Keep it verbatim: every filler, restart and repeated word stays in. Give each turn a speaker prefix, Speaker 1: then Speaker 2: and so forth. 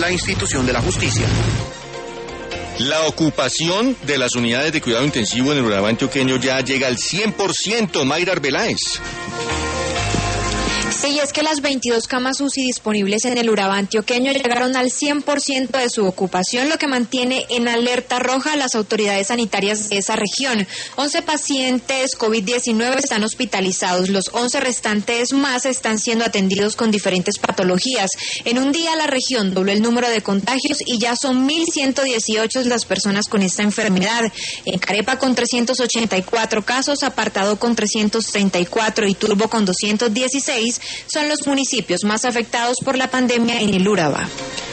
Speaker 1: la institución de la justicia.
Speaker 2: La ocupación de las unidades de cuidado intensivo en el Urabá antioqueño ya llega al cien por ciento, Mayra Arbeláez.
Speaker 3: Sí, es que las veintidós camas U C I disponibles en el Urabá antioqueño llegaron al cien por ciento de su ocupación, lo que mantiene en alerta roja a las autoridades sanitarias de esa región. once pacientes COVID diecinueve están hospitalizados, los once restantes más están siendo atendidos con diferentes patologías. En un día la región dobló el número de contagios y ya son mil ciento dieciocho las personas con esta enfermedad. En Carepa con trescientos ochenta y cuatro casos, Apartado con trescientos treinta y cuatro y Turbo con doscientos dieciséis son los municipios más afectados por la pandemia en el Urabá.